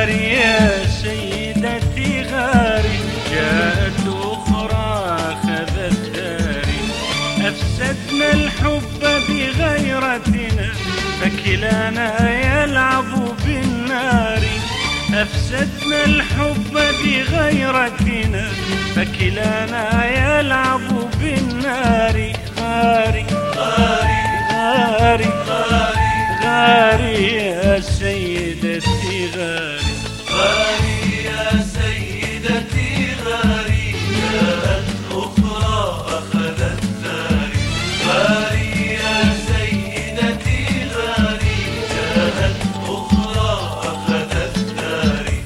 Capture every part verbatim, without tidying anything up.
غاري يا سيدتي غاري، جاءت أخرى أخذت داري. أفسدنا الحب بغيرتنا فكلانا يلعب بالنار. أفسدنا الحب بغيرتنا فكلانا يلعب بالنار. غاري غاري غاري غاري غاري يا سيدتي غاري. غاري يا سيدتي غاري، جاءت أخرى أخذت داري. غاري يا سيدتي غاري، جاءت أخرى أخذت داري.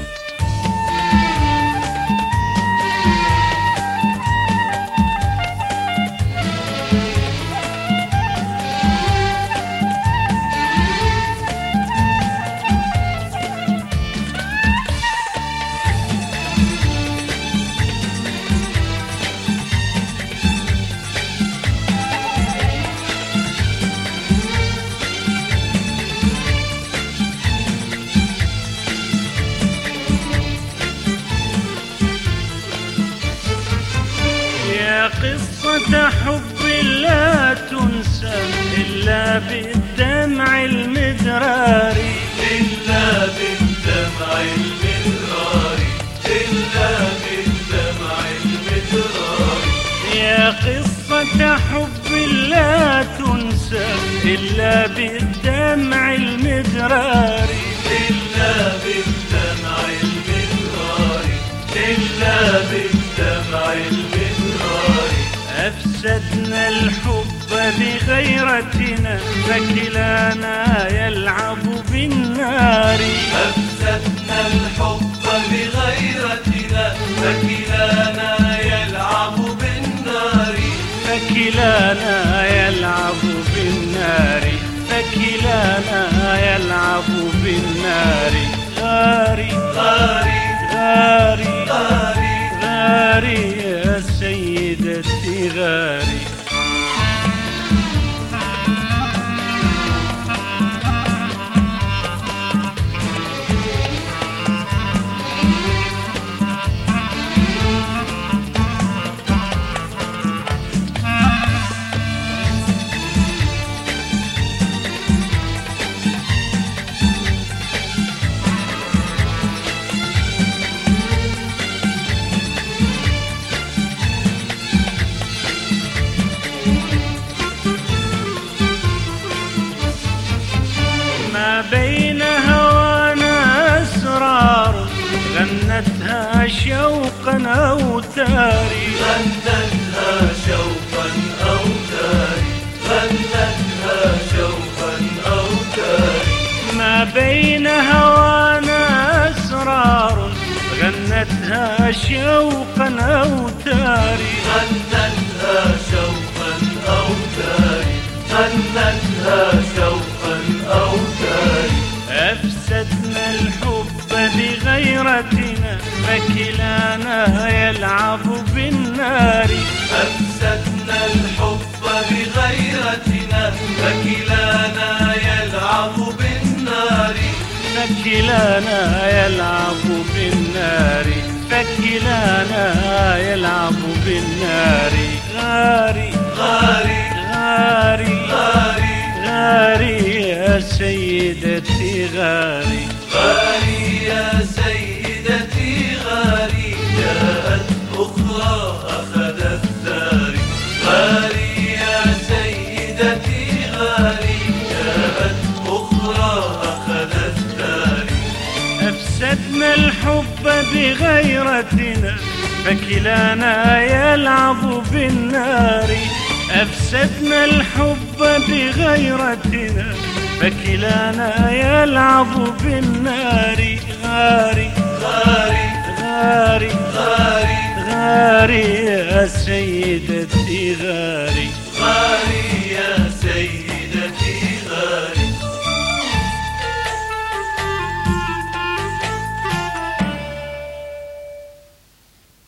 قصة حب لا تنسى إلا بالدمع المدراري. إلا بالدمع المدراري، إلا بالدمع المدراري. يا قصة حب لا تنسى إلا بالدمع المدراري. إلا بالدمع المدراري، إلا بالدمع المدراري. أفسدنا الحب بغيرتنا فكلانا يلعب بالنار. أفسدنا الحب بغيرتنا فكلانا يلعب بالنار. فكلانا يلعب بالنار، فكلانا يلعب بالنار. غاري غاري غاري غاري غاري يا سيدتي غاري. ما بين هوانا أسرار غنتها شوقا أوتاري. غنتها شوقا أوتاري، غنتها شوقا أوتاري. ما بين هوانا أسرار غنتها شوقا أوتاري. غنتها شوقا أوتاري، غنتها شوقا أوتاري. أفسدنا الحب بغيرتنا فكلانا يلعب بالنار. أفسدنا الحب بغيرتنا فكلانا يلعب بالنار. فكلانا يلعب بالنار، فكلانا يلعب بالنار. غاري غاري غاري غاري غاري يا سيدتي غاري. غاري يا سيدتي غاري، جاءت أخرى أخذت داري. غاري يا سيدتي غاري، جاءت أخرى أخذت داري. أفسدنا الحب بغيرتنا فكلانا يلعب بالنار. أفسدنا الحب بغيرتنا فكلانا يلعب بالنار. غاري غاري غاري غاري غاري يا سيدتي غاري.